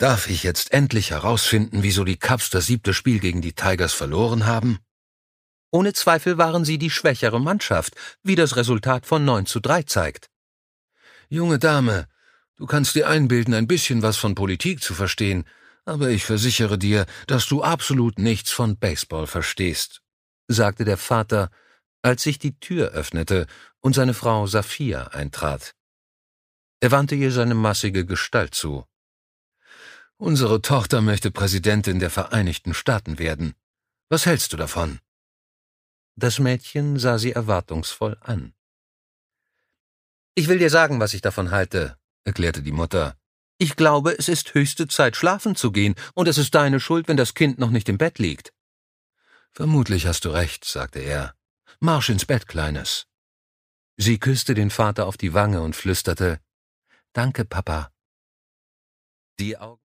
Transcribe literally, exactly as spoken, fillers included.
Darf ich jetzt endlich herausfinden, wieso die Cubs das siebte Spiel gegen die Tigers verloren haben? Ohne Zweifel waren sie die schwächere Mannschaft, wie das Resultat von neun zu drei zeigt. Junge Dame, du kannst dir einbilden, ein bisschen was von Politik zu verstehen, aber ich versichere dir, dass du absolut nichts von Baseball verstehst, sagte der Vater, als sich die Tür öffnete und seine Frau Safia eintrat. Er wandte ihr seine massige Gestalt zu. »Unsere Tochter möchte Präsidentin der Vereinigten Staaten werden. Was hältst du davon?« Das Mädchen sah sie erwartungsvoll an. »Ich will dir sagen, was ich davon halte«, erklärte die Mutter. »Ich glaube, es ist höchste Zeit, schlafen zu gehen, und es ist deine Schuld, wenn das Kind noch nicht im Bett liegt.« »Vermutlich hast du recht«, sagte er. »Marsch ins Bett, Kleines.« Sie küsste den Vater auf die Wange und flüsterte, »Danke, Papa.« Die Augen